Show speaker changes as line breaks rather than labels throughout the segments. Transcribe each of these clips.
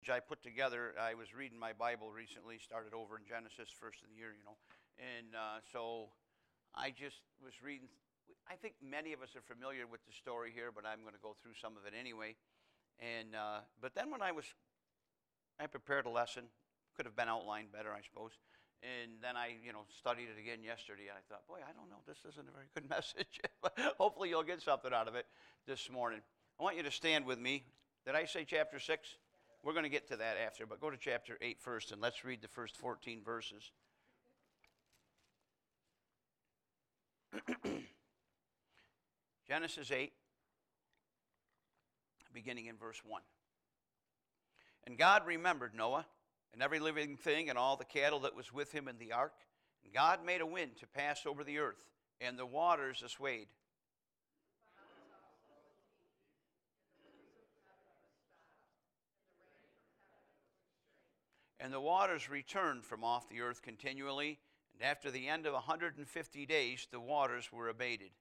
I put together. I was reading my Bible recently, started over in Genesis, first of the year, and so I just was reading. I think many of us are familiar with the story here, but I'm going to go through some of it anyway. And but then when I prepared a lesson, could have been outlined better, I suppose. And then I, studied it again yesterday, and I thought, boy, I don't know, this isn't a very good message. But hopefully you'll get something out of it this morning. I want you to stand with me. Did I say chapter 6? We're going to get to that after, but go to chapter 8 first, and let's read the first 14 verses. Genesis 8, beginning in verse 1. And God remembered Noah, and every living thing, and all the cattle that was with him in the ark. And God made a wind to pass over the earth, and the waters assuaged. And the waters returned from off the earth continually, and after the end of 150 days, the waters were abated.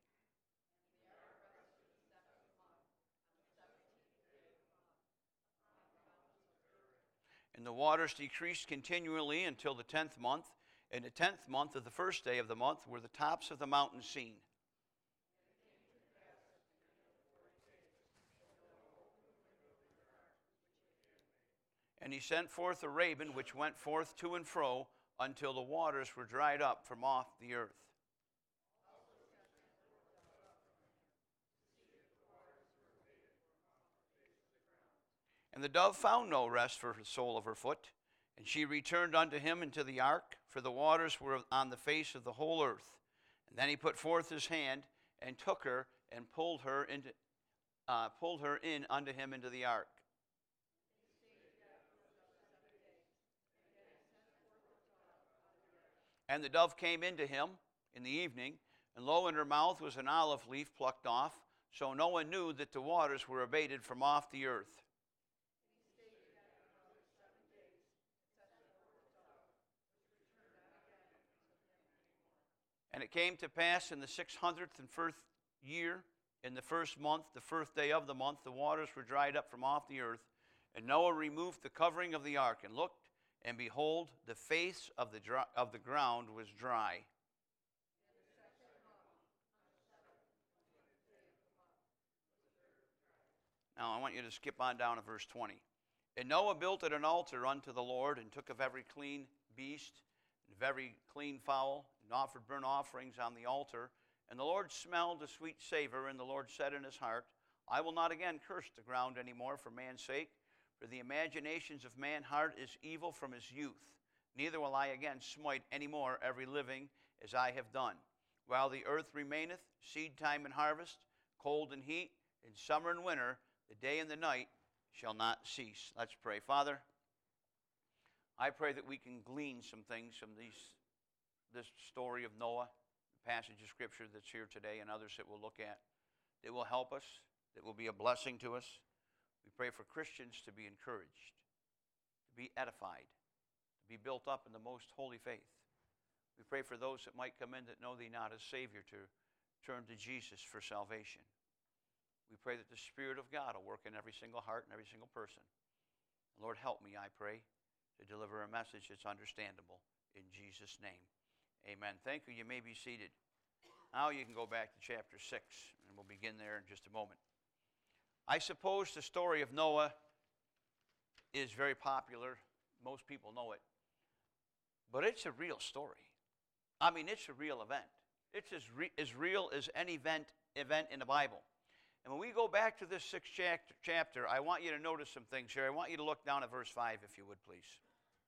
And the waters decreased continually until the 10th month. In the 10th month of the first day of the month were the tops of the mountains seen. And he sent forth a raven, which went forth to and fro until the waters were dried up from off the earth. And the dove found no rest for the sole of her foot, and she returned unto him into the ark, for the waters were on the face of the whole earth. And then he put forth his hand and took her and pulled her in unto him into the ark. And the dove came into him in the evening, and lo, in her mouth was an olive leaf plucked off. So Noah knew that the waters were abated from off the earth. And it came to pass in the 601st year, in the first month, the first day of the month, the waters were dried up from off the earth. And Noah removed the covering of the ark, and looked, and behold, the face of the ground was dry. Now I want you to skip on down to verse 20. And Noah built an altar unto the Lord, and took of every clean beast, and of every clean fowl, and offered burnt offerings on the altar. And the Lord smelled a sweet savor, and the Lord said in his heart, I will not again curse the ground any more for man's sake, for the imaginations of man's heart is evil from his youth. Neither will I again smite any more every living as I have done. While the earth remaineth, seed time and harvest, cold and heat, in summer and winter, the day and the night shall not cease. Let's pray. Father, I pray that we can glean some things from this story of Noah, the passage of Scripture that's here today, and others that we'll look at, that will help us, that will be a blessing to us. We pray for Christians to be encouraged, to be edified, to be built up in the most holy faith. We pray for those that might come in that know thee not as Savior to turn to Jesus for salvation. We pray that the Spirit of God will work in every single heart and every single person. And Lord, help me, I pray, to deliver a message that's understandable. In Jesus' name, amen. Thank you. You may be seated. Now you can go back to chapter 6, and we'll begin there in just a moment. I suppose the story of Noah is very popular. Most people know it. But it's a real story. I mean, it's a real event. It's as real as any event in the Bible. And when we go back to this 6th chapter, I want you to notice some things here. I want you to look down at verse 5, if you would, please.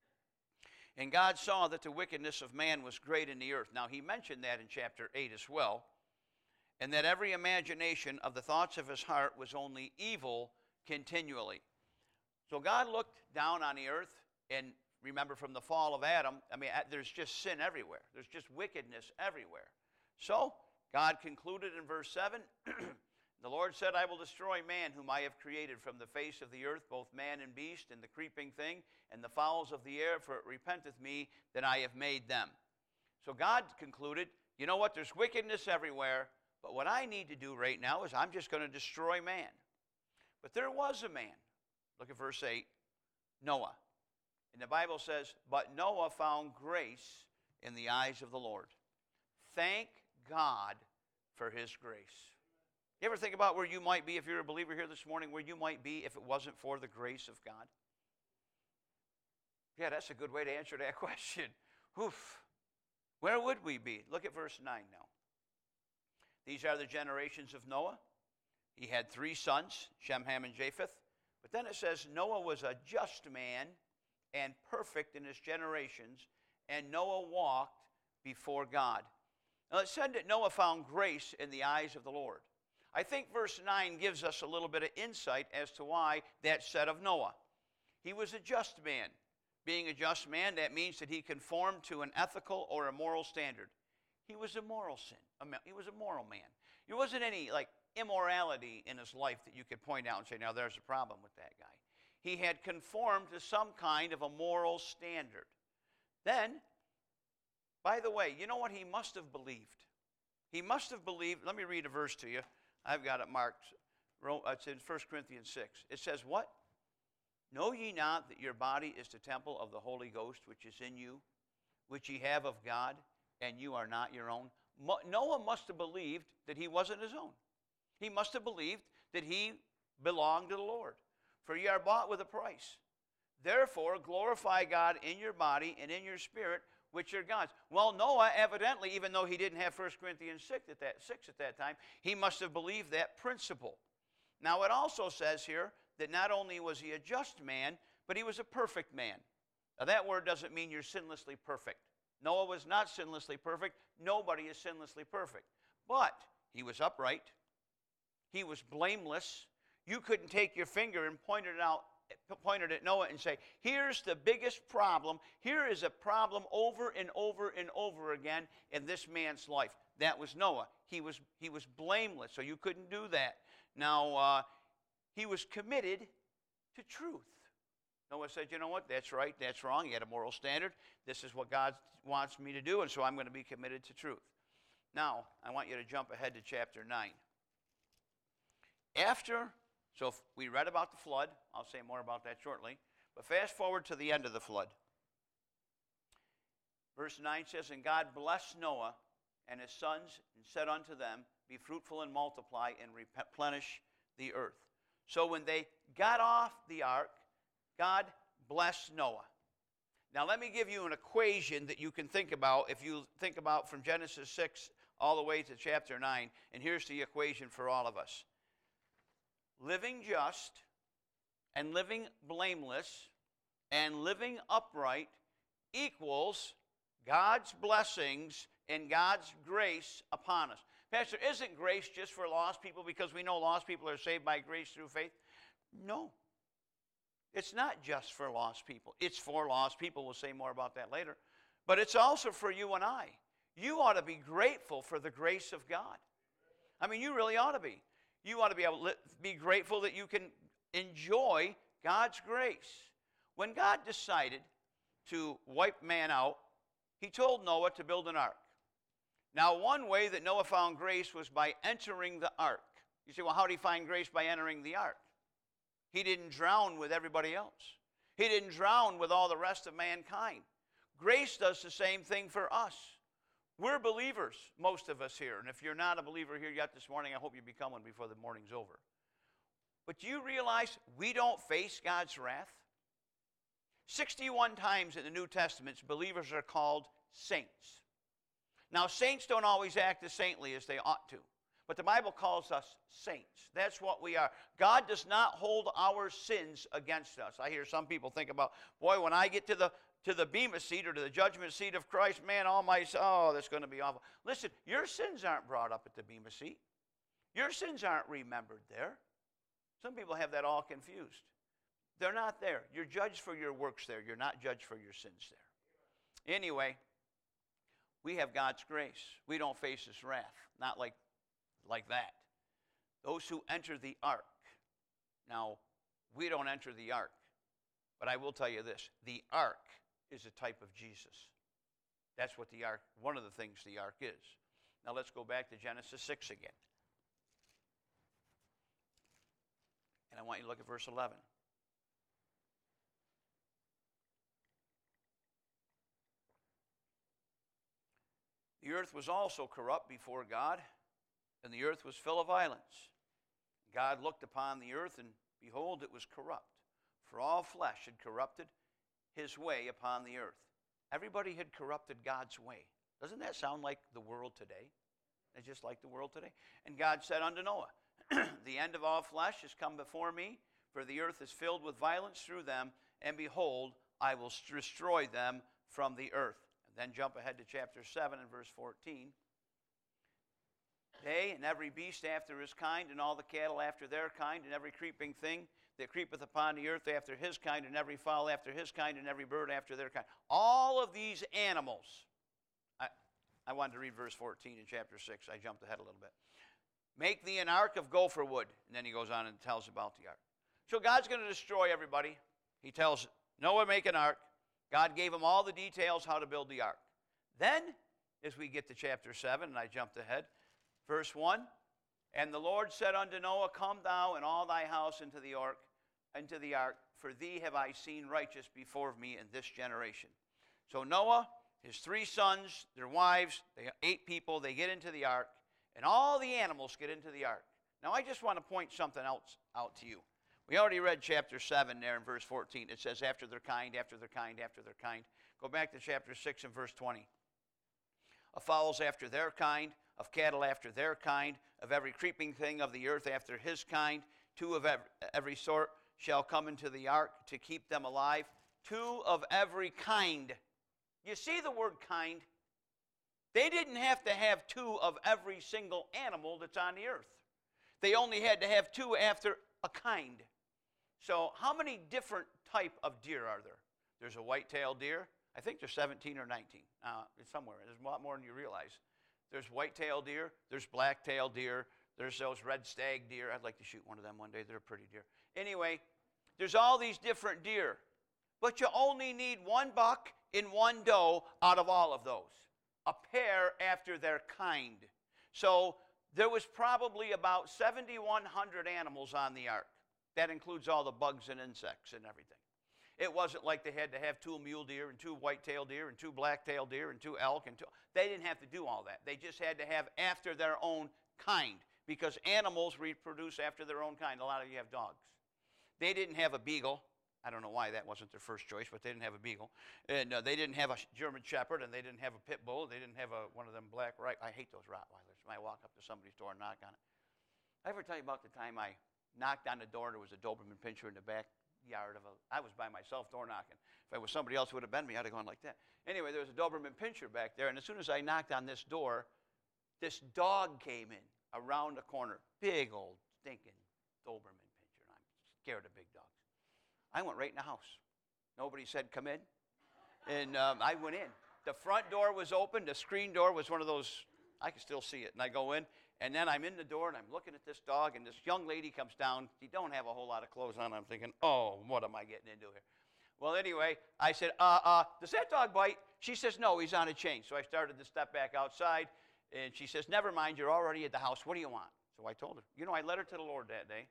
And God saw that the wickedness of man was great in the earth. Now, he mentioned that in chapter 8 as well. And that every imagination of the thoughts of his heart was only evil continually. So God looked down on the earth, and remember from the fall of Adam, there's just sin everywhere. There's just wickedness everywhere. So God concluded in verse 7, the Lord said, I will destroy man whom I have created from the face of the earth, both man and beast, and the creeping thing, and the fowls of the air, for it repenteth me that I have made them. So God concluded, you know what, there's wickedness everywhere. But what I need to do right now is I'm just going to destroy man. But there was a man, look at verse 8, Noah. And the Bible says, but Noah found grace in the eyes of the Lord. Thank God for his grace. You ever think about where you might be if you're a believer here this morning, where you might be if it wasn't for the grace of God? Yeah, that's a good way to answer that question. Oof. Where would we be? Look at verse 9 now. These are the generations of Noah. He had 3 sons, Shem, Ham, and Japheth. But then it says Noah was a just man and perfect in his generations, and Noah walked before God. Now it said that Noah found grace in the eyes of the Lord. I think verse 9 gives us a little bit of insight as to why that's said of Noah. He was a just man. Being a just man, that means that he conformed to an ethical or a moral standard. He was a moral sin. He was a moral man. There wasn't any immorality in his life that you could point out and say, now there's a problem with that guy. He had conformed to some kind of a moral standard. Then, by the way, you know what he must have believed? He must have believed, let me read a verse to you. I've got it marked. It's in 1 Corinthians 6. It says what? Know ye not that your body is the temple of the Holy Ghost, which is in you, which ye have of God, and you are not your own? Noah must have believed that he wasn't his own. He must have believed that he belonged to the Lord. For ye are bought with a price. Therefore glorify God in your body and in your spirit, which are God's. Well, Noah, evidently, even though he didn't have 1 Corinthians 6 at that time, he must have believed that principle. Now, it also says here that not only was he a just man, but he was a perfect man. Now, that word doesn't mean you're sinlessly perfect. Noah was not sinlessly perfect. Nobody is sinlessly perfect. But he was upright. He was blameless. You couldn't take your finger and point it at Noah and say, here's the biggest problem. Here is a problem over and over and over again in this man's life. That was Noah. He was blameless, so you couldn't do that. Now, he was committed to truth. Noah said, you know what, that's right, that's wrong. He had a moral standard. This is what God wants me to do, and so I'm going to be committed to truth. Now, I want you to jump ahead to chapter 9. So if we read about the flood. I'll say more about that shortly. But fast forward to the end of the flood. Verse 9 says, and God blessed Noah and his sons and said unto them, be fruitful and multiply and replenish the earth. So when they got off the ark, God blessed Noah. Now let me give you an equation that you can think about if you think about from Genesis 6 all the way to chapter 9. And here's the equation for all of us. Living just and living blameless and living upright equals God's blessings and God's grace upon us. Pastor, isn't grace just for lost people because we know lost people are saved by grace through faith? No. It's not just for lost people. It's for lost people. We'll say more about that later. But it's also for you and I. You ought to be grateful for the grace of God. I mean, you really ought to be. You ought to be able to be grateful that you can enjoy God's grace. When God decided to wipe man out, he told Noah to build an ark. Now, one way that Noah found grace was by entering the ark. You say, well, how did he find grace by entering the ark? He didn't drown with everybody else. He didn't drown with all the rest of mankind. Grace does the same thing for us. We're believers, most of us here. And if you're not a believer here yet this morning, I hope you become one before the morning's over. But do you realize we don't face God's wrath? 61 times in the New Testament, believers are called saints. Now, saints don't always act as saintly as they ought to. But the Bible calls us saints. That's what we are. God does not hold our sins against us. I hear some people think about, boy, when I get to the Bema seat or to the judgment seat of Christ, man, that's going to be awful. Listen, your sins aren't brought up at the Bema seat. Your sins aren't remembered there. Some people have that all confused. They're not there. You're judged for your works there. You're not judged for your sins there. Anyway, we have God's grace. We don't face his wrath. Not like that. Those who enter the ark. Now, we don't enter the ark. But I will tell you this. The ark is a type of Jesus. That's what the ark, one of the things the ark is. Now let's go back to Genesis 6 again. And I want you to look at verse 11. The earth was also corrupt before God, and the earth was full of violence. God looked upon the earth, and behold, it was corrupt, for all flesh had corrupted his way upon the earth. Everybody had corrupted God's way. Doesn't that sound like the world today? It's just like the world today. And God said unto Noah, the end of all flesh is come before me, for the earth is filled with violence through them, and behold, I will destroy them from the earth. And then jump ahead to chapter 7 and verse 14. They and every beast after his kind, and all the cattle after their kind, and every creeping thing that creepeth upon the earth after his kind, and every fowl after his kind, and every bird after their kind. All of these animals. I wanted to read verse 14 in chapter 6. I jumped ahead a little bit. Make thee an ark of gopher wood. And then he goes on and tells about the ark. So God's going to destroy everybody. He tells Noah, make an ark. God gave him all the details how to build the ark. Then, as we get to chapter 7, and I jumped ahead, verse 1, and the Lord said unto Noah, come thou and all thy house into the ark, for thee have I seen righteous before me in this generation. So Noah, his 3 sons, their wives, 8 people, they get into the ark, and all the animals get into the ark. Now I just want to point something else out to you. We already read chapter 7 there in verse 14. It says, after their kind, after their kind, after their kind. Go back to chapter 6 and verse 20. Of fowls after their kind, of cattle after their kind, of every creeping thing of the earth after his kind, 2 of every sort shall come into the ark to keep them alive. 2 of every kind. You see the word kind? They didn't have to have 2 of every single animal that's on the earth. They only had to have 2 after a kind. So how many different type of deer are there? There's a white-tailed deer. I think there's 17 or 19. It's somewhere. There's a lot more than you realize. There's white-tailed deer. There's black-tailed deer. There's those red stag deer. I'd like to shoot one of them one day. They're a pretty deer. Anyway, there's all these different deer. But you only need 1 buck and 1 doe out of all of those. A pair after their kind. So there was probably about 7,100 animals on the ark. That includes all the bugs and insects and everything. It wasn't like they had to have 2 mule deer and 2 white-tailed deer and 2 black-tailed deer and 2 elk. They didn't have to do all that. They just had to have after their own kind, because animals reproduce after their own kind. A lot of you have dogs. They didn't have a beagle. I don't know why that wasn't their first choice, but they didn't have a beagle. And they didn't have a German Shepherd, and they didn't have a pit bull. They didn't have one of them black, I hate those Rottweilers. I walk up to somebody's door and knock on it. I ever tell you about the time I knocked on the door and there was a Doberman Pinscher in the backyard I was by myself door knocking. If it was somebody else who would have been me, I'd have gone like that. Anyway, there was a Doberman Pinscher back there, and as soon as I knocked on this door, this dog came in around the corner. Big old stinking Doberman Pinscher. I'm scared of big dogs. I went right in the house. Nobody said come in. And I went in. The front door was open. The screen door was one of those, I can still see it. And I go in, and then I'm in the door, and I'm looking at this dog, and this young lady comes down. She don't have a whole lot of clothes on. I'm thinking, oh, what am I getting into here? Well, anyway, I said, does that dog bite? She says, no, he's on a chain. So I started to step back outside, and she says, never mind, you're already at the house. What do you want? So I told her. You know, I led her to the Lord that day.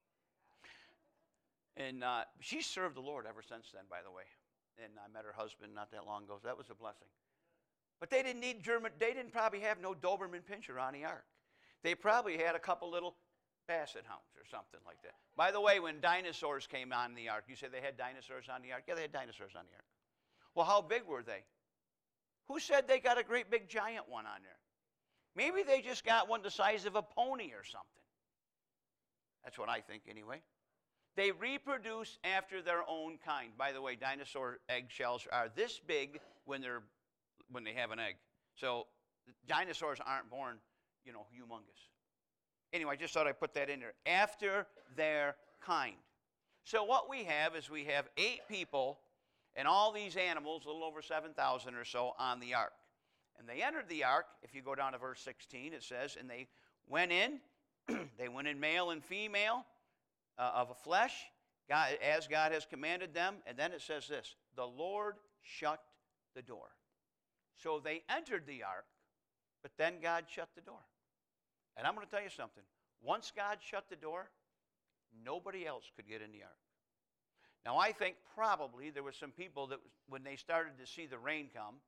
And she served the Lord ever since then, by the way. And I met her husband not that long ago, so that was a blessing. But they didn't need they didn't probably have no Doberman Pinscher on the ark. They probably had a couple little basset hounds or something like that. By the way, when dinosaurs came on the ark, you say they had dinosaurs on the ark? Yeah, they had dinosaurs on the ark. Well, how big were they? Who said they got a great big giant one on there? Maybe they just got one the size of a pony or something. That's what I think anyway. They reproduce after their own kind. By the way, dinosaur eggshells are this big when they have an egg. So dinosaurs aren't born, humongous. Anyway, I just thought I'd put that in there. After their kind. So what we have is we have 8 people and all these animals, a little over 7,000 or so, on the ark. And they entered the ark. If you go down to verse 16, it says, and they went in. They went in male and female. Of a flesh, as God has commanded them. And then it says this, the Lord shut the door. So they entered the ark, but then God shut the door. And I'm going to tell you something. Once God shut the door, nobody else could get in the ark. Now I think probably there were some people that when they started to see the rain come,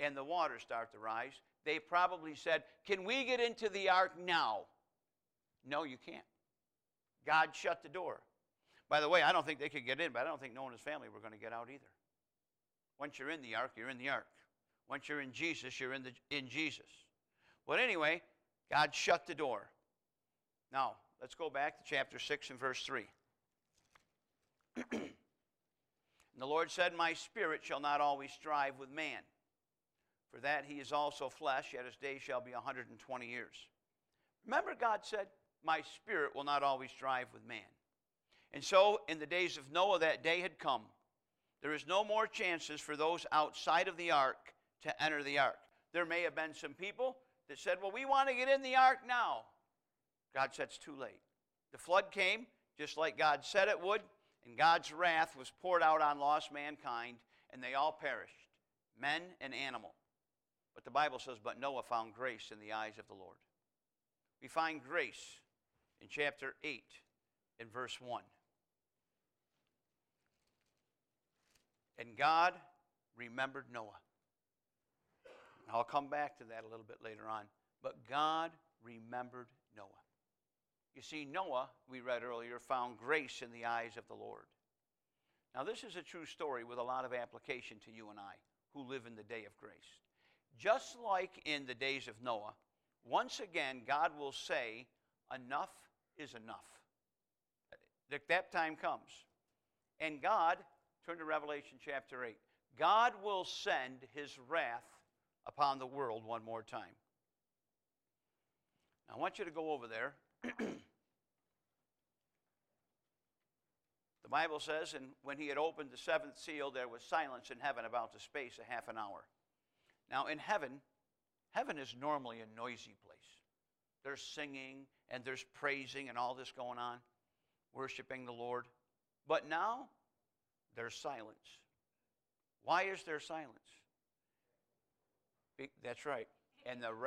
and the waters start to rise, they probably said, can we get into the ark now? No, you can't. God shut the door. By the way, I don't think they could get in, but I don't think Noah and his family were going to get out either. Once you're in the ark, you're in the ark. Once you're in Jesus, you're in Jesus. But anyway, God shut the door. Now, let's go back to chapter 6 and verse 3. And the Lord said, my spirit shall not always strive with man, for that he is also flesh, yet his days shall be 120 years. Remember, God said, my spirit will not always strive with man. And so, in the days of Noah, that day had come. There is no more chances for those outside of the ark to enter the ark. There may have been some people that said, well, we want to get in the ark now. God said it's too late. The flood came, just like God said it would, and God's wrath was poured out on lost mankind, and they all perished, men and animal. But the Bible says, but Noah found grace in the eyes of the Lord. We find grace in chapter 8 in verse 1. And God remembered Noah. I'll come back to that a little bit later on. But God remembered Noah. You see, Noah, we read earlier, found grace in the eyes of the Lord. Now, this is a true story with a lot of application to you and I, who live in the day of grace. Just like in the days of Noah, once again, God will say, enough is enough. That time comes. And God, turn to Revelation chapter 8, God will send his wrath upon the world one more time. Now, I want you to go over there. The Bible says, and when he had opened the seventh seal, there was silence in heaven about the space of half an hour. Now, in heaven is normally a noisy place. There's singing and there's praising and all this going on, worshiping the Lord. But now, there's silence. Why is there silence? That's right. And the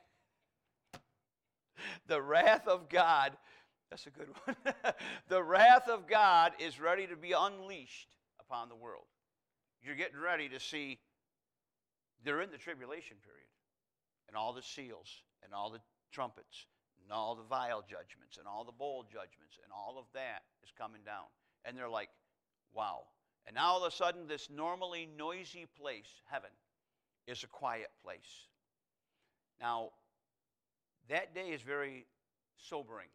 wrath of God, that's a good one. The wrath of God is ready to be unleashed upon the world. You're getting ready to see, they're in the tribulation period. And all the seals, and all the trumpets, and all the vial judgments, and all the bowl judgments, and all of that is coming down. And they're like, wow. And now all of a sudden, this normally noisy place, heaven, is a quiet place. Now, that day is very sobering.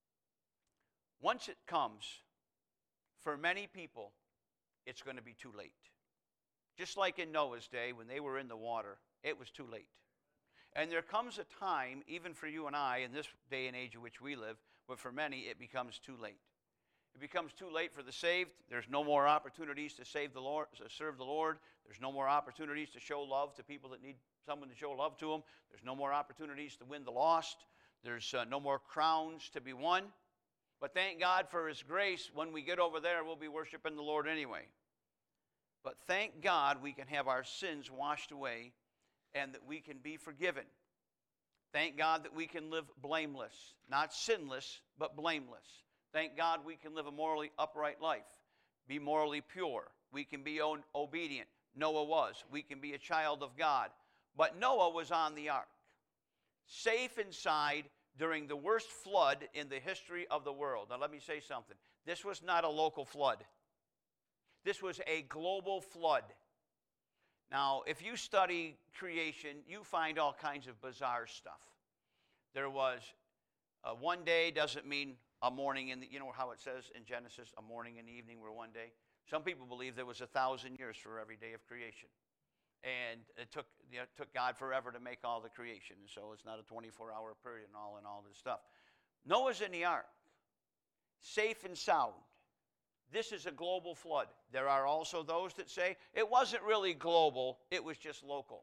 Once it comes, for many people, it's going to be too late. Just like in Noah's day, when they were in the water, it was too late. And there comes a time, even for you and I, in this day and age in which we live, where for many it becomes too late. It becomes too late for the saved. There's no more opportunities to serve the Lord. There's no more opportunities to show love to people that need someone to show love to them. There's no more opportunities to win the lost. There's no more crowns to be won. But thank God for his grace. When we get over there, we'll be worshiping the Lord anyway. But thank God we can have our sins washed away and that we can be forgiven. Thank God that we can live blameless. Not sinless, but blameless. Thank God we can live a morally upright life, be morally pure. We can be obedient. Noah was. We can be a child of God. But Noah was on the ark, safe inside during the worst flood in the history of the world. Now let me say something. This was not a local flood. This was a global flood. Now, if you study creation, you find all kinds of bizarre stuff. There was one day doesn't mean a morning, you know how it says in Genesis, a morning and evening were one day? Some people believe there was 1,000 years for every day of creation. And it took God forever to make all the creation. And so it's not a 24-hour period and all this stuff. Noah's in the ark, safe and sound. This is a global flood. There are also those that say it wasn't really global, it was just local.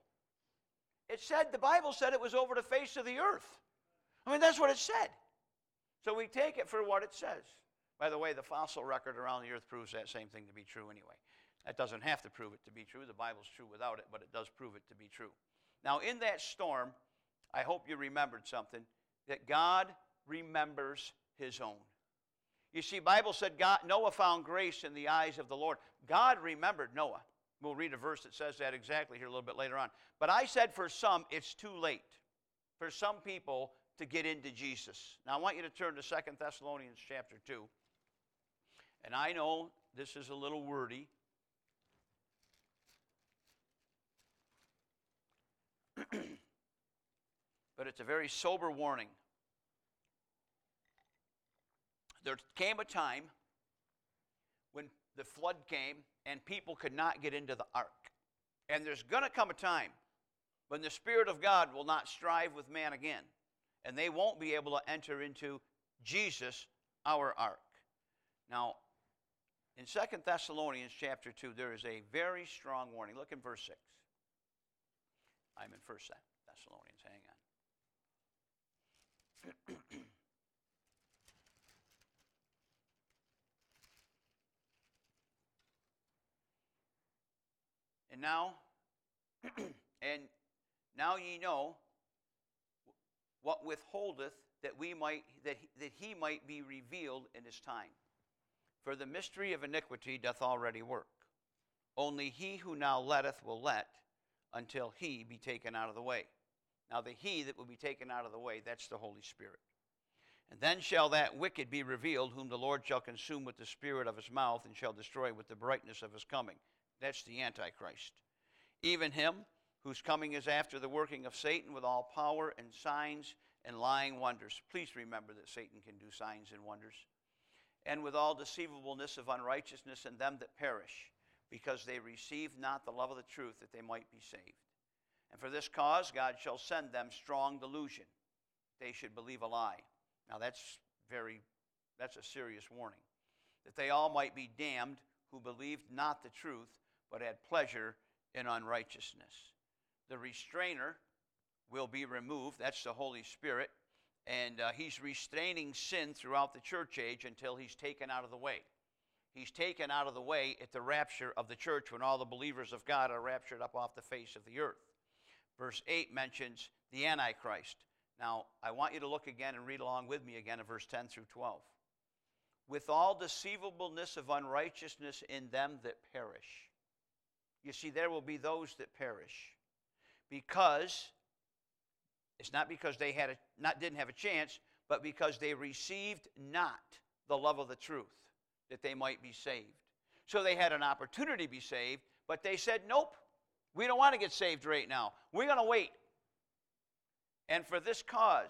The Bible said it was over the face of the earth. I mean, that's what it said. So we take it for what it says. By the way, the fossil record around the earth proves that same thing to be true anyway. That doesn't have to prove it to be true. The Bible's true without it, but it does prove it to be true. Now, in that storm, I hope you remembered something, that God remembers his own. You see, Bible said Noah found grace in the eyes of the Lord. God remembered Noah. We'll read a verse that says that exactly here a little bit later on. But I said for some, it's too late for some people to get into Jesus. Now I want you to turn to 2 Thessalonians chapter 2. And I know this is a little wordy. But it's a very sober warning. There came a time when the flood came and people could not get into the ark. And there's going to come a time when the Spirit of God will not strive with man again. And they won't be able to enter into Jesus, our ark. Now, in 2 Thessalonians chapter 2, there is a very strong warning. Look in verse 6. I'm in 1 Thessalonians. Hang on. And now ye know what withholdeth that he might be revealed in his time. For the mystery of iniquity doth already work. Only he who now letteth will let until he be taken out of the way. Now the he that will be taken out of the way, that's the Holy Spirit. And then shall that wicked be revealed, whom the Lord shall consume with the spirit of his mouth, and shall destroy with the brightness of his coming. That's the Antichrist. Even him whose coming is after the working of Satan with all power and signs and lying wonders. Please remember that Satan can do signs and wonders. And with all deceivableness of unrighteousness in them that perish, because they receive not the love of the truth, that they might be saved. And for this cause God shall send them strong delusion. They should believe a lie. Now that's a serious warning. That they all might be damned who believed not the truth, but had pleasure in unrighteousness. The restrainer will be removed. That's the Holy Spirit. And he's restraining sin throughout the church age until he's taken out of the way. He's taken out of the way at the rapture of the church when all the believers of God are raptured up off the face of the earth. Verse 8 mentions the Antichrist. Now, I want you to look again and read along with me again in verse 10 through 12. With all deceivableness of unrighteousness in them that perish. You see, there will be those that perish. Because, it's not because they didn't have a chance, but because they received not the love of the truth, that they might be saved. So they had an opportunity to be saved, but they said, nope, we don't want to get saved right now. We're going to wait. And for this cause,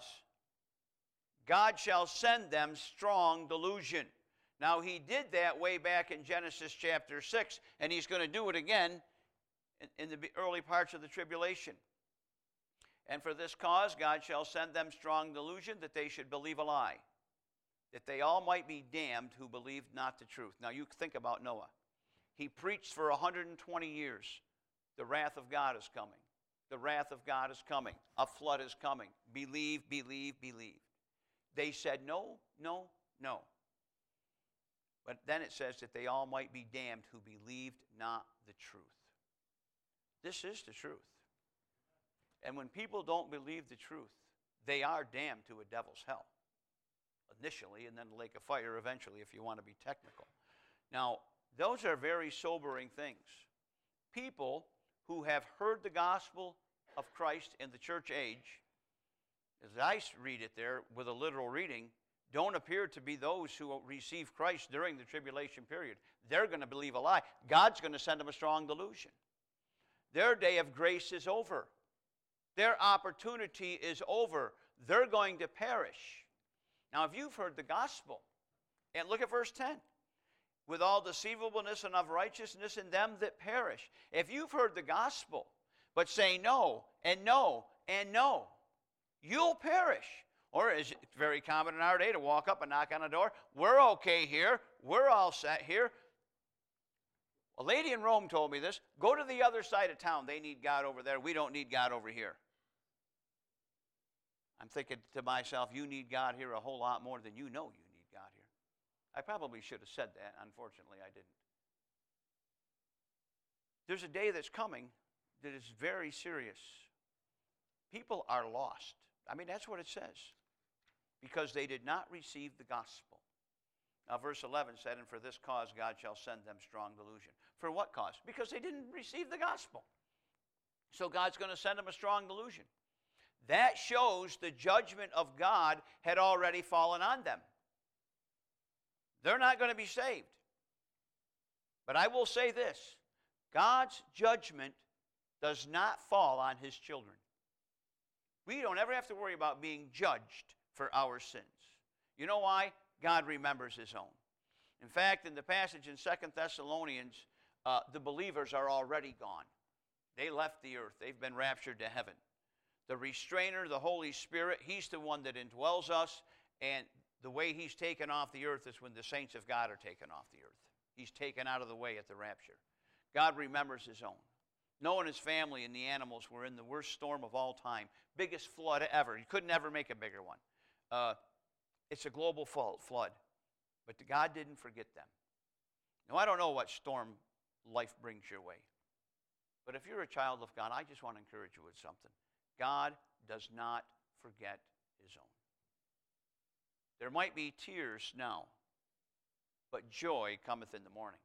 God shall send them strong delusion. Now, he did that way back in Genesis chapter 6, and he's going to do it again in the early parts of the tribulation. And for this cause, God shall send them strong delusion, that they should believe a lie, that they all might be damned who believed not the truth. Now, you think about Noah. He preached for 120 years. The wrath of God is coming. The wrath of God is coming. A flood is coming. Believe, believe, believe. They said no, no, no. But then it says that they all might be damned who believed not the truth. This is the truth. And when people don't believe the truth, they are damned to a devil's hell. Initially, and then the lake of fire eventually, if you want to be technical. Now, those are very sobering things. People who have heard the gospel of Christ in the church age, as I read it there with a literal reading, don't appear to be those who receive Christ during the tribulation period. They're going to believe a lie. God's going to send them a strong delusion. Their day of grace is over. Their opportunity is over. They're going to perish. Now, if you've heard the gospel, and look at verse 10. With all deceivableness and of righteousness in them that perish. If you've heard the gospel, but say no, and no, and no, you'll perish. Or is it very common in our day to walk up and knock on a door? We're okay here. We're all set here. A lady in Rome told me this. Go to the other side of town. They need God over there. We don't need God over here. I'm thinking to myself, you need God here a whole lot more than you know you need God here. I probably should have said that. Unfortunately, I didn't. There's a day that's coming that is very serious. People are lost. I mean, that's what it says. Because they did not receive the gospel. Now, verse 11 said, and for this cause God shall send them strong delusion. For what cause? Because they didn't receive the gospel. So God's going to send them a strong delusion. That shows the judgment of God had already fallen on them. They're not going to be saved. But I will say this, God's judgment does not fall on his children. We don't ever have to worry about being judged for our sins. You know why? God remembers his own. In fact, in the passage in 2 Thessalonians, the believers are already gone. They left the earth. They've been raptured to heaven. The restrainer, the Holy Spirit, he's the one that indwells us, and the way he's taken off the earth is when the saints of God are taken off the earth. He's taken out of the way at the rapture. God remembers his own. Noah and his family and the animals were in the worst storm of all time. Biggest flood ever. You could never make a bigger one. It's a global flood. But God didn't forget them. Now, I don't know what storm life brings your way. But if you're a child of God, I just want to encourage you with something. God does not forget his own. There might be tears now, but joy cometh in the morning.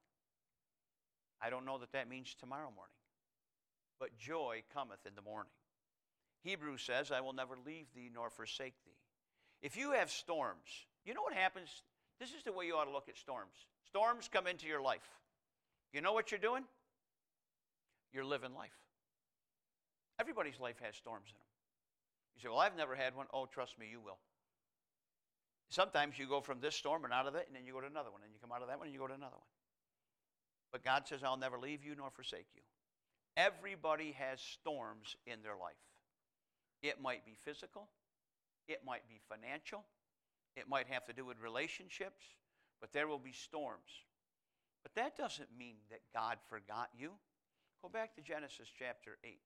I don't know that that means tomorrow morning, but joy cometh in the morning. Hebrews says, I will never leave thee nor forsake thee. If you have storms, you know what happens? This is the way you ought to look at storms. Storms come into your life. You know what you're doing? You're living life. Everybody's life has storms in them. You say, well, I've never had one. Oh, trust me, you will. Sometimes you go from this storm and out of it, and then you go to another one, and you come out of that one, and you go to another one. But God says, I'll never leave you nor forsake you. Everybody has storms in their life. It might be physical. It might be financial. It might have to do with relationships. But there will be storms. But that doesn't mean that God forgot you. Go back to Genesis chapter 8.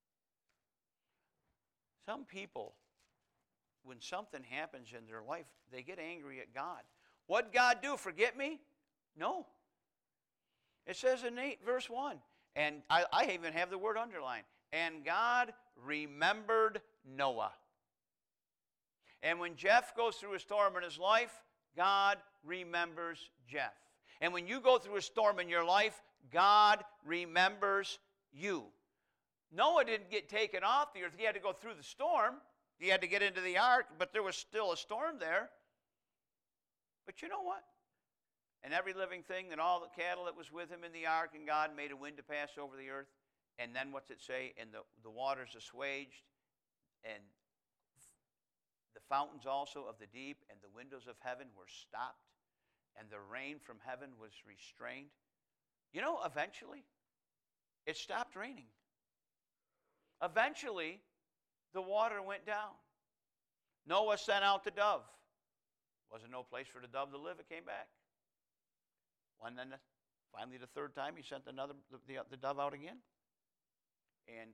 Some people, when something happens in their life, they get angry at God. What'd God do? Forget me? No. It says in 8 verse 1, and I even have the word underlined, and God remembered Noah. And when Jeff goes through a storm in his life, God remembers Jeff. And when you go through a storm in your life, God remembers you. Noah didn't get taken off the earth. He had to go through the storm. He had to get into the ark, but there was still a storm there. But you know what? And every living thing and all the cattle that was with him in the ark, and God made a wind to pass over the earth. And then what's it say? And the waters assuaged, and the fountains also of the deep and the windows of heaven were stopped, and the rain from heaven was restrained. You know, eventually, it stopped raining. Eventually, the water went down. Noah sent out the dove. Wasn't no place for the dove to live. It came back. And then finally the third time, he sent the dove out again. And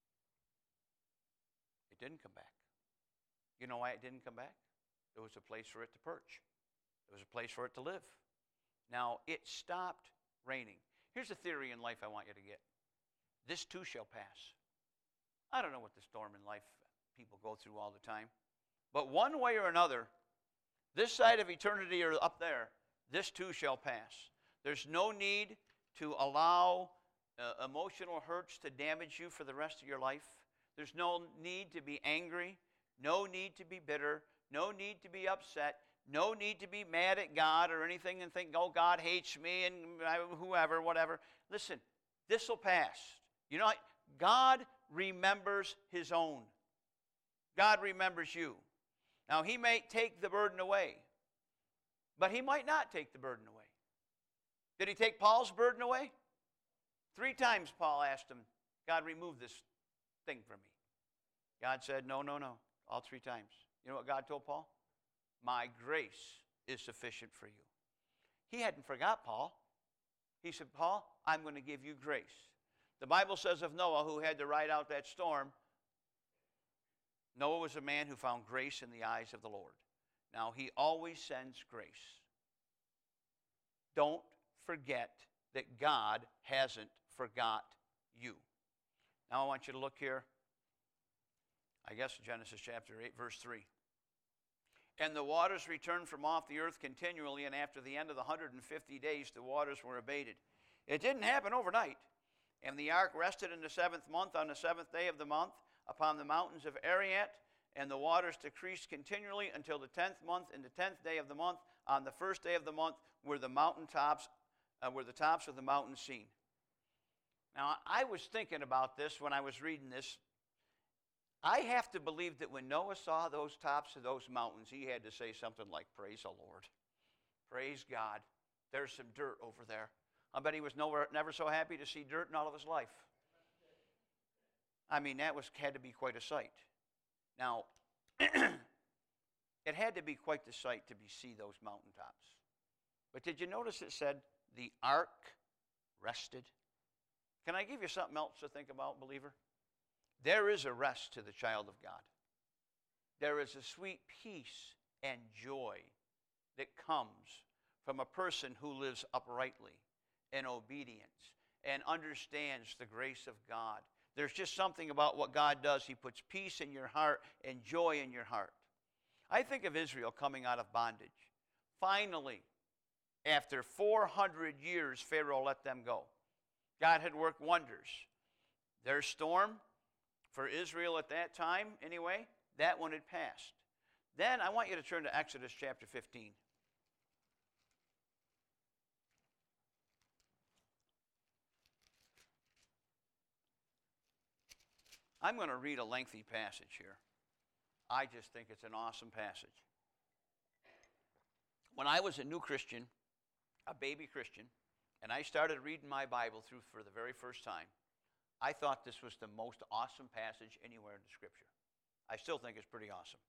it didn't come back. You know why it didn't come back? There was a place for it to perch. There was a place for it to live. Now, it stopped raining. Here's a theory in life I want you to get. This too shall pass. I don't know what the storm in life people go through all the time. But one way or another, this side of eternity or up there, this too shall pass. There's no need to allow emotional hurts to damage you for the rest of your life. There's no need to be angry. No need to be bitter. No need to be upset. No need to be mad at God or anything and think, oh, God hates me and whoever, whatever. Listen, this will pass. You know, God remembers his own. God remembers you. Now, he may take the burden away, but he might not take the burden away. Did he take Paul's burden away? 3 times Paul asked him, God, remove this thing from me. God said, no, no, no, all 3 times. You know what God told Paul? My grace is sufficient for you. He hadn't forgot Paul. He said, Paul, I'm going to give you grace. The Bible says of Noah, who had to ride out that storm, Noah was a man who found grace in the eyes of the Lord. Now, he always sends grace. Don't forget that God hasn't forgot you. Now, I want you to look here. I guess Genesis chapter 8, verse 3. And the waters returned from off the earth continually, and after the end of the 150 days, the waters were abated. It didn't happen overnight. And the ark rested in the 7th month on the 7th day of the month upon the mountains of Ararat, and the waters decreased continually until the 10th month, and the 10th day of the month, on the 1st day of the month, were the tops of the mountains seen. Now, I was thinking about this when I was reading this. I have to believe that when Noah saw those tops of those mountains, he had to say something like, "Praise the Lord. Praise God. There's some dirt over there." I bet he was never so happy to see dirt in all of his life. I mean, that had to be quite a sight. Now, it had to be quite the sight to see those mountaintops. But did you notice it said the ark rested? Can I give you something else to think about, believer? There is a rest to the child of God. There is a sweet peace and joy that comes from a person who lives uprightly and obedience and understands the grace of God. There's just something about what God does. He puts peace in your heart and joy in your heart. I think of Israel coming out of bondage. Finally, after 400 years, Pharaoh let them go. God had worked wonders. Their storm, for Israel at that time, anyway, that one had passed. Then I want you to turn to Exodus chapter 15. I'm going to read a lengthy passage here. I just think it's an awesome passage. When I was a new Christian, a baby Christian, and I started reading my Bible through for the very first time, I thought this was the most awesome passage anywhere in the Scripture. I still think it's pretty awesome.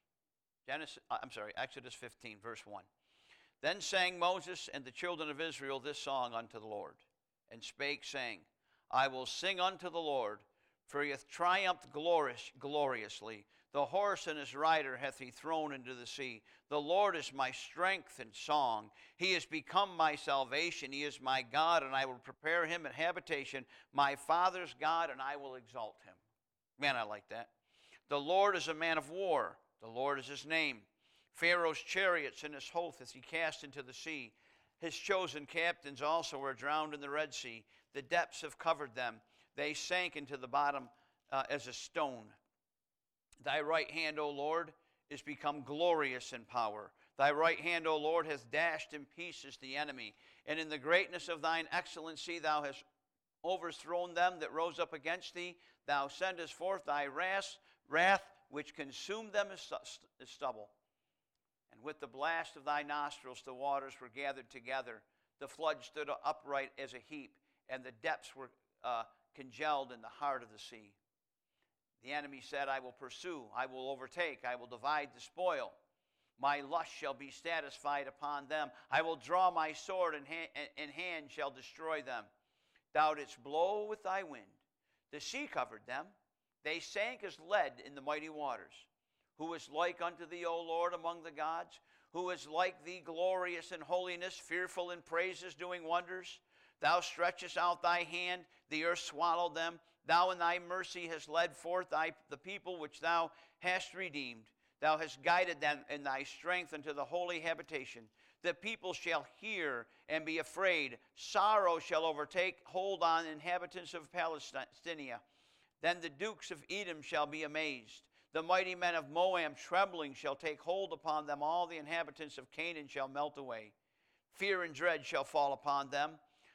Exodus 15, verse 1. Then sang Moses and the children of Israel this song unto the Lord, and spake, saying, I will sing unto the Lord, for he hath triumphed gloriously. The horse and his rider hath he thrown into the sea. The Lord is my strength and song. He is become my salvation. He is my God, and I will prepare him an habitation, my father's God, and I will exalt him. Man, I like that. The Lord is a man of war. The Lord is his name. Pharaoh's chariots and his host hath he cast into the sea. His chosen captains also were drowned in the Red Sea. The depths have covered them. They sank into the bottom as a stone. Thy right hand, O Lord, is become glorious in power. Thy right hand, O Lord, hath dashed in pieces the enemy. And in the greatness of thine excellency thou hast overthrown them that rose up against thee. Thou sendest forth thy wrath, which consumed them as stubble. And with the blast of thy nostrils the waters were gathered together. The flood stood upright as a heap, and the depths were congealed in the heart of the sea. The enemy said, I will pursue, I will overtake, I will divide the spoil. My lust shall be satisfied upon them. I will draw my sword, and hand shall destroy them. Thou didst blow with thy wind. The sea covered them. They sank as lead in the mighty waters. Who is like unto thee, O Lord, among the gods? Who is like thee, glorious in holiness, fearful in praises, doing wonders? Thou stretchest out thy hand, the earth swallowed them. Thou in thy mercy hast led forth the people which thou hast redeemed. Thou hast guided them in thy strength unto the holy habitation. The people shall hear and be afraid. Sorrow shall overtake hold on inhabitants of Palestina. Then the dukes of Edom shall be amazed. The mighty men of Moab trembling shall take hold upon them. All the inhabitants of Canaan shall melt away. Fear and dread shall fall upon them.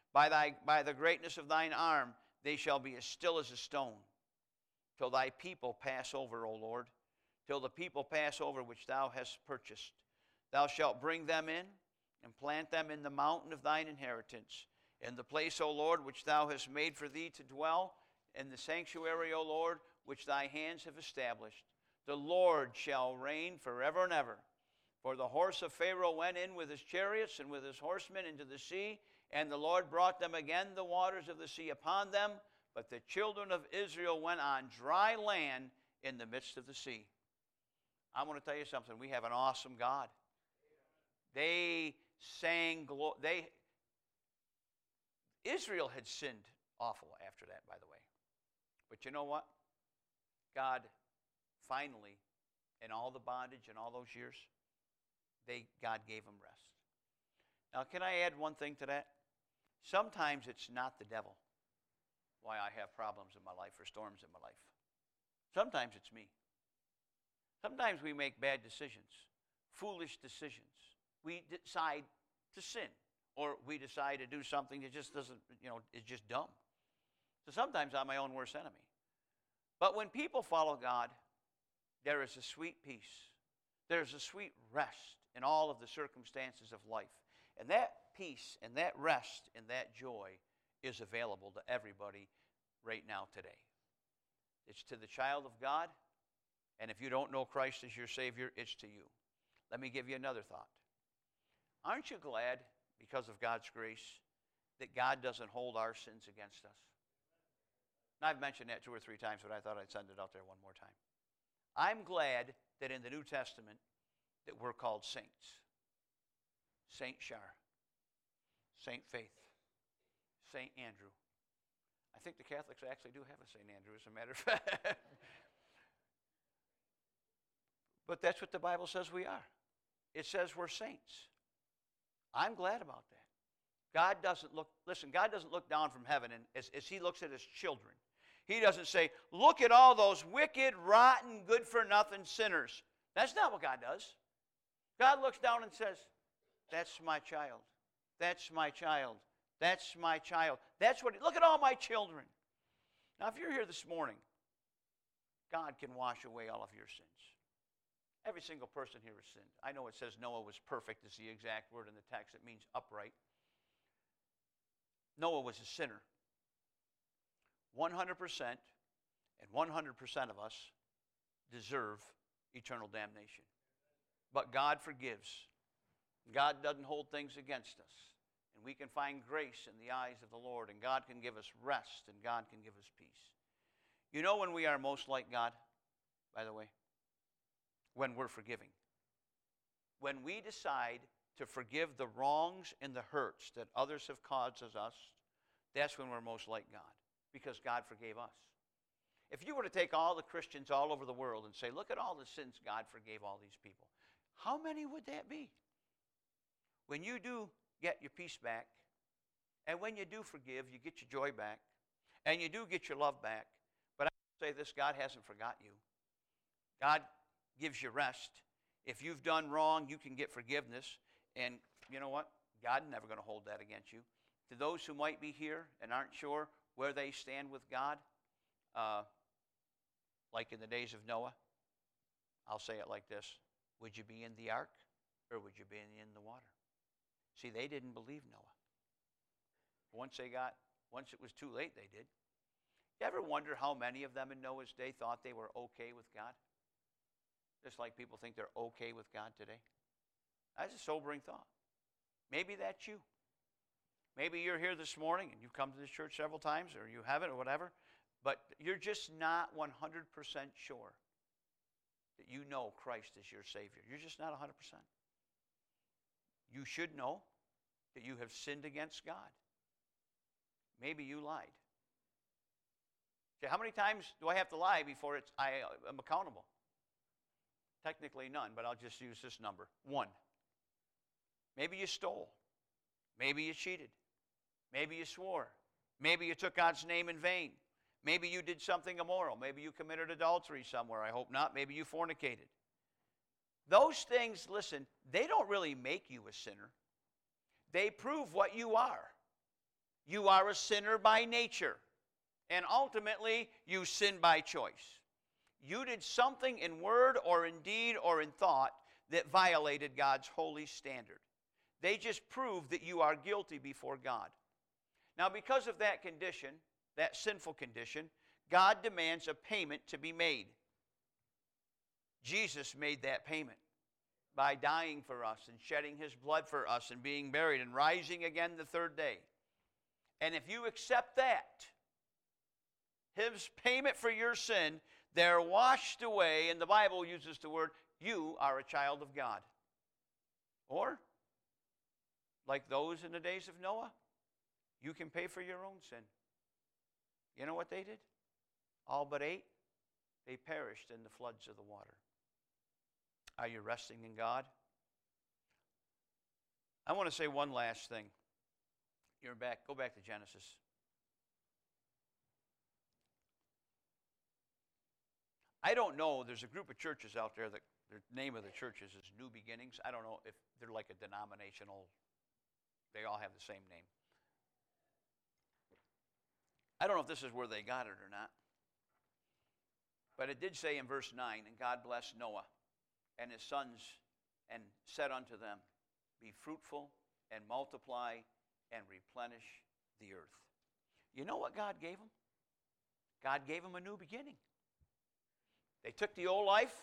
By the greatness of thine arm, they shall be as still as a stone, till thy people pass over, O Lord, till the people pass over which thou hast purchased. Thou shalt bring them in, and plant them in the mountain of thine inheritance, in the place, O Lord, which thou hast made for thee to dwell, in the sanctuary, O Lord, which thy hands have established. The Lord shall reign forever and ever. For the horse of Pharaoh went in with his chariots and with his horsemen into the sea, and the Lord brought them again the waters of the sea upon them. But the children of Israel went on dry land in the midst of the sea. I want to tell you something. We have an awesome God. They sang, Israel had sinned awful after that, by the way. But you know what? God finally, in all the bondage and all those years, God gave them rest. Now, can I add one thing to that? Sometimes it's not the devil why I have problems in my life or storms in my life. Sometimes it's me. Sometimes we make bad decisions, foolish decisions. We decide to sin, or we decide to do something that just doesn't, is just dumb. So sometimes I'm my own worst enemy. But when people follow God, there is a sweet peace. There's a sweet rest in all of the circumstances of life. And that peace and that rest and that joy is available to everybody right now today. It's to the child of God, and if you don't know Christ as your Savior, it's to you. Let me give you another thought. Aren't you glad, because of God's grace, that God doesn't hold our sins against us? And I've mentioned that 2 or 3 times, but I thought I'd send it out there one more time. I'm glad that in the New Testament that we're called saints. Saint Char, Saint Faith, Saint Andrew. I think the Catholics actually do have a Saint Andrew, as a matter of fact. But that's what the Bible says we are. It says we're saints. I'm glad about that. God doesn't look down from heaven and as he looks at his children. He doesn't say, look at all those wicked, rotten, good-for-nothing sinners. That's not what God does. God looks down and says, that's my child. That's my child. That's my child. Look at all my children. Now, if you're here this morning, God can wash away all of your sins. Every single person here has sinned. I know it says Noah was perfect is the exact word in the text. It means upright. Noah was a sinner. 100% and 100% of us deserve eternal damnation. But God forgives. God doesn't hold things against us. And we can find grace in the eyes of the Lord, and God can give us rest, and God can give us peace. You know when we are most like God, by the way? When we're forgiving. When we decide to forgive the wrongs and the hurts that others have caused us, that's when we're most like God, because God forgave us. If you were to take all the Christians all over the world and say, look at all the sins God forgave all these people, how many would that be? When you do get your peace back, and when you do forgive, you get your joy back, and you do get your love back. But I say this, God hasn't forgotten you. God gives you rest. If you've done wrong, you can get forgiveness. And you know what? God's never going to hold that against you. To those who might be here and aren't sure where they stand with God, like in the days of Noah, I'll say it like this. Would you be in the ark, or would you be in the water? See, they didn't believe Noah. Once it was too late, they did. You ever wonder how many of them in Noah's day thought they were okay with God? Just like people think they're okay with God today. That's a sobering thought. Maybe that's you. Maybe you're here this morning and you've come to this church several times, or you haven't, or whatever, but you're just not 100% sure that you know Christ is your Savior. You're just not 100%. You should know that you have sinned against God. Maybe you lied. Okay, how many times do I have to lie before I am accountable? Technically none, but I'll just use this number. 1. Maybe you stole. Maybe you cheated. Maybe you swore. Maybe you took God's name in vain. Maybe you did something immoral. Maybe you committed adultery somewhere. I hope not. Maybe you fornicated. Those things, listen, they don't really make you a sinner. They prove what you are. You are a sinner by nature. And ultimately, you sin by choice. You did something in word or in deed or in thought that violated God's holy standard. They just prove that you are guilty before God. Now, because of that condition, that sinful condition, God demands a payment to be made. Jesus made that payment by dying for us and shedding his blood for us and being buried and rising again the third day. And if you accept that, his payment for your sin, they're washed away, and the Bible uses the word, you are a child of God. Or, like those in the days of Noah, you can pay for your own sin. You know what they did? All but 8, they perished in the floods of the water. Are you resting in God? I want to say one last thing. Go back to Genesis. I don't know. There's a group of churches out there that the name of the churches is New Beginnings. I don't know if they're like a denominational, they all have the same name. I don't know if this is where they got it or not. But it did say in verse 9, and God blessed Noah and his sons and said unto them, be fruitful and multiply and replenish the earth. You know what God gave them? God gave them a new beginning. They took the old life,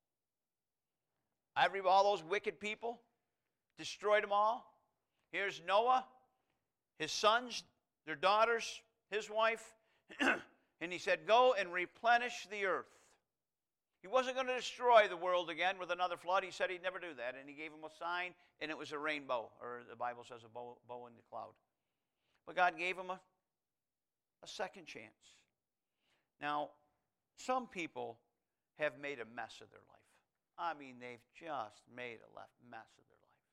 all those wicked people, destroyed them all. Here's Noah, his sons, their daughters, his wife, and he said, go and replenish the earth. He wasn't going to destroy the world again with another flood. He said he'd never do that, and he gave them a sign, and it was a rainbow, or the Bible says a bow in the cloud. But God gave them a second chance. Now, some people have made a mess of their life. I mean, they've just made a mess of their life.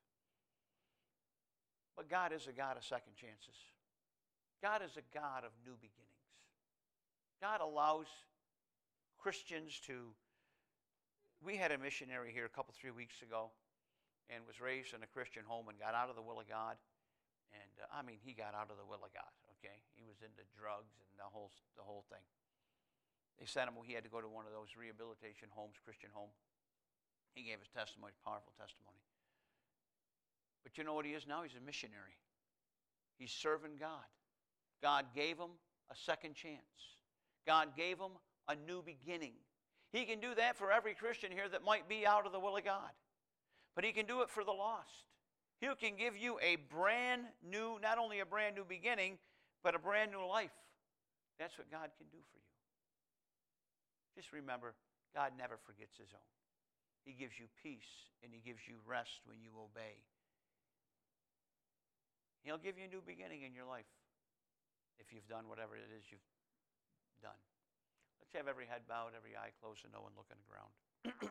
But God is a God of second chances. God is a God of new beginnings. God allows Christians to... We had a missionary here 3 weeks ago and was raised in a Christian home and got out of the will of God. And, he got out of the will of God, okay? He was into drugs and the whole thing. They sent him, he had to go to one of those rehabilitation homes, Christian home. He gave his testimony, powerful testimony. But you know what he is now? He's a missionary. He's serving God. God gave him a second chance. God gave him a new beginning. He can do that for every Christian here that might be out of the will of God. But he can do it for the lost. He can give you a brand new, not only a brand new beginning, but a brand new life. That's what God can do for you. Just remember, God never forgets his own. He gives you peace and he gives you rest when you obey. He'll give you a new beginning in your life if you've done whatever it is you've done. Let's have every head bowed, every eye closed, and no one looking at the ground.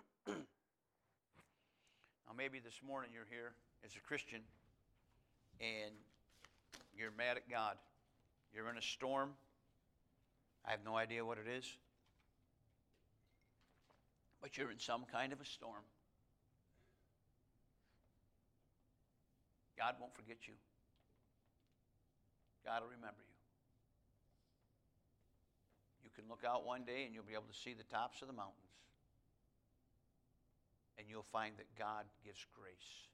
Now maybe this morning you're here as a Christian and you're mad at God. You're in a storm. I have no idea what it is. But you're in some kind of a storm. God won't forget you. God will remember you. You can look out one day and you'll be able to see the tops of the mountains. And you'll find that God gives grace.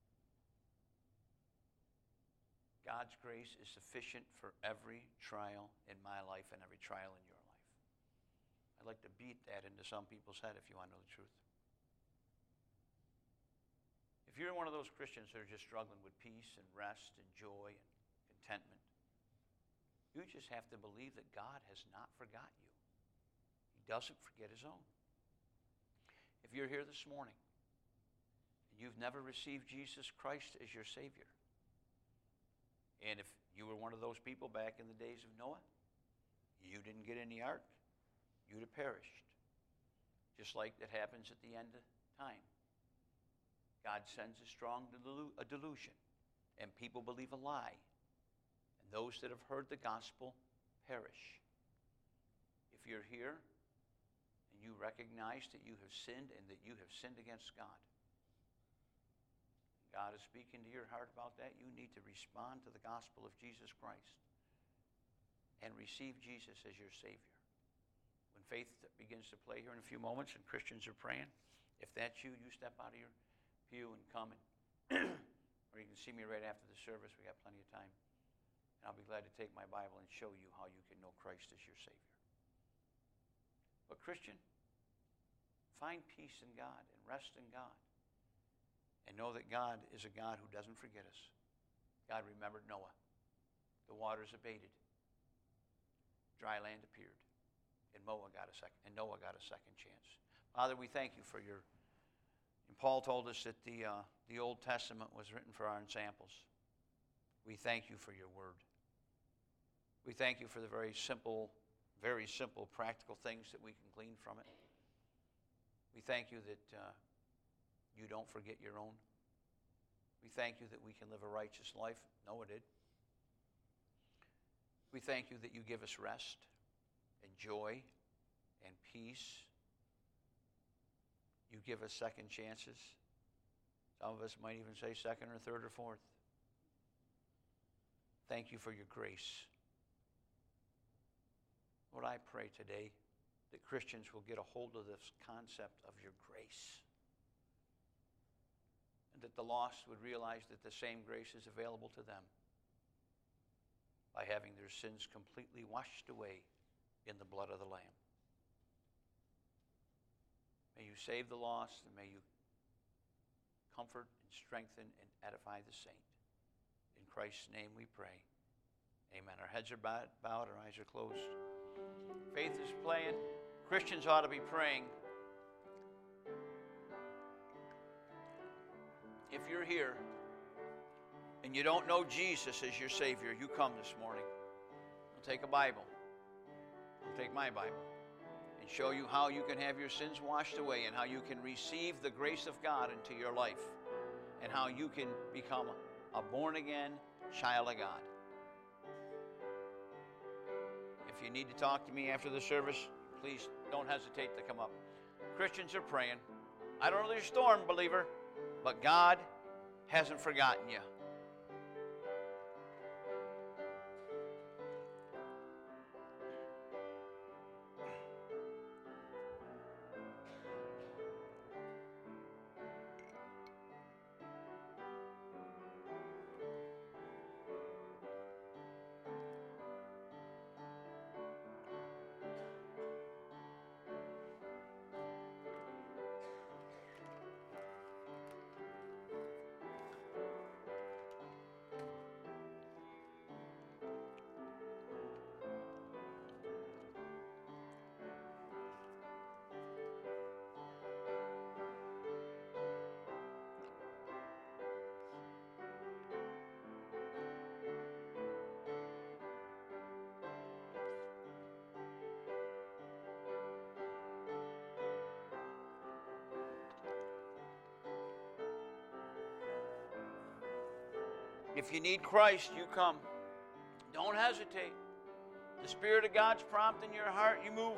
God's grace is sufficient for every trial in my life and every trial in your life. I'd like to beat that into some people's head if you want to know the truth. If you're one of those Christians that are just struggling with peace and rest and joy and contentment, you just have to believe that God has not forgotten you. He doesn't forget his own. If you're here this morning and you've never received Jesus Christ as your Savior, and if you were one of those people back in the days of Noah, you didn't get in the ark, you'd have perished. Just like that happens at the end of time. God sends a strong delusion, and people believe a lie. And those that have heard the gospel perish. If you're here and you recognize that you have sinned and that you have sinned against God, God is speaking to your heart about that, you need to respond to the gospel of Jesus Christ and receive Jesus as your Savior. When faith begins to play here in a few moments and Christians are praying, if that's you, you step out of your pew and come, or you can see me right after the service. We got plenty of time. And I'll be glad to take my Bible and show you how you can know Christ as your Savior. But Christian, find peace in God and rest in God. And know that God is a God who doesn't forget us. God remembered Noah. The waters abated. Dry land appeared. And Noah got a second chance. Father, we thank you for your... And Paul told us that the Old Testament was written for our ensamples. We thank you for your word. We thank you for the very simple, practical things that we can glean from it. We thank you that you don't forget your own. We thank you that we can live a righteous life. Noah did. We thank you that you give us rest and joy and peace. You give us second chances. Some of us might even say second or third or fourth. Thank you for your grace. Lord, I pray today that Christians will get a hold of this concept of your grace. And that the lost would realize that the same grace is available to them by having their sins completely washed away in the blood of the Lamb. May you save the lost, and may you comfort and strengthen and edify the saint. In Christ's name we pray. Amen. Our heads are bowed, our eyes are closed. Faith is playing. Christians ought to be praying. If you're here and you don't know Jesus as your Savior, you come this morning. I'll take a Bible. I'll take my Bible and show you how you can have your sins washed away and how you can receive the grace of God into your life and how you can become a born-again child of God. If you need to talk to me after the service, please don't hesitate to come up. Christians are praying. I don't know there's a storm, believer, but God hasn't forgotten you. If you need Christ, you come. Don't hesitate. The Spirit of God's prompting your heart, you move.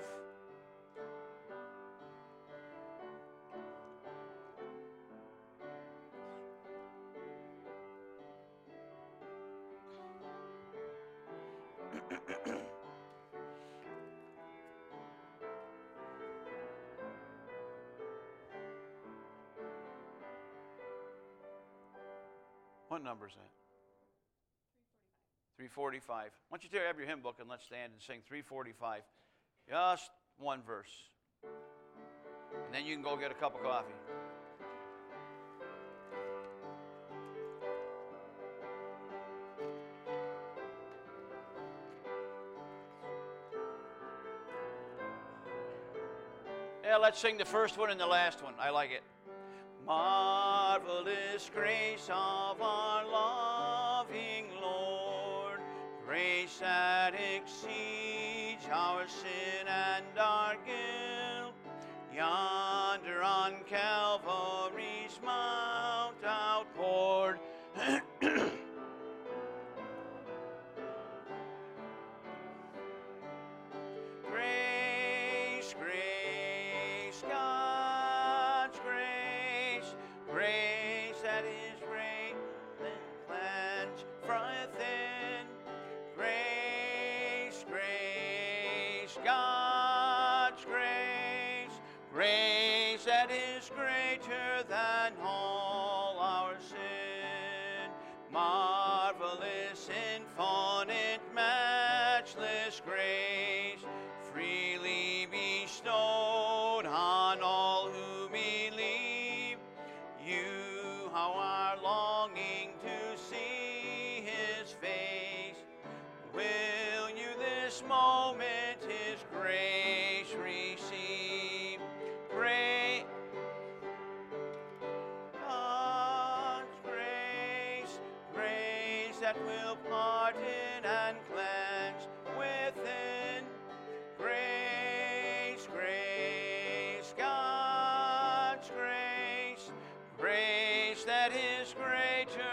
What number is that? 345. Why don't you have your hymn book and let's stand and sing 345. Just one verse. And then you can go get a cup of coffee. Yeah, let's sing the first one and the last one. I like it. Marvelous grace of our loving Lord, grace that exceeds our sin and our guilt, yonder on Calvary's mount outpoured. Grace, grace, God's grace, grace that is great and cleansed from within. Grace, grace, God's grace, grace that is greater than all our sin. Marvelous, infinite, matchless grace, freely bestowed on all who believe. You how are longing to see His face. Will you this moment His grace receive? Great God's grace, grace that will pardon and cleanse within. Grace, grace, God's grace, grace that is greater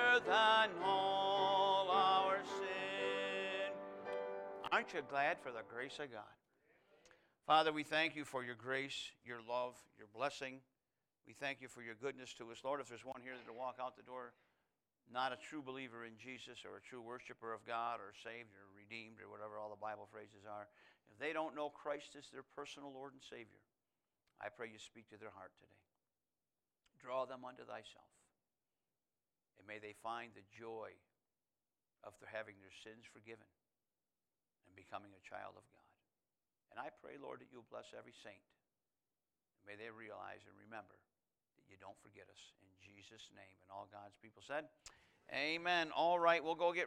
Aren't you glad for the grace of God? Father, we thank you for your grace, your love, your blessing. We thank you for your goodness to us. Lord, if there's one here that will walk out the door, not a true believer in Jesus or a true worshiper of God or saved or redeemed or whatever all the Bible phrases are, if they don't know Christ as their personal Lord and Savior, I pray you speak to their heart today. Draw them unto thyself. And may they find the joy of having their sins forgiven and becoming a child of God. And I pray, Lord, that you'll bless every saint. And may they realize and remember that you don't forget us. In Jesus' name. And all God's people said, amen. All right, we'll go get